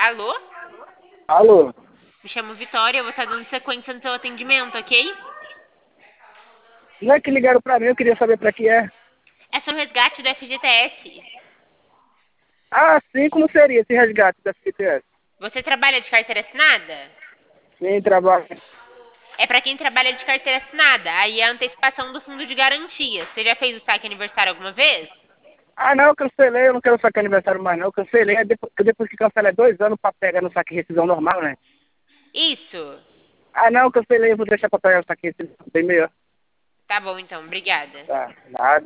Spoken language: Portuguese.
Alô? Alô? Me chamo Vitória, eu vou estar dando sequência no seu atendimento, ok? Não é que ligaram pra mim, eu queria saber pra que é. É sobre o resgate do FGTS. Ah, sim, como seria esse resgate da FGTS? Você trabalha de carteira assinada? Sim, trabalho. É para quem trabalha de carteira assinada. Aí é a antecipação do fundo de garantia. Você já fez o saque aniversário alguma vez? Ah, não, eu cancelei, eu não quero saque aniversário mais não, eu cancelei, depois que cancela é 2 anos pra pegar no saque rescisão normal, né? Isso. Ah, não, eu cancelei, eu vou deixar pra pegar o saque rescisão bem melhor. Tá bom, então. Obrigada. Tá, nada.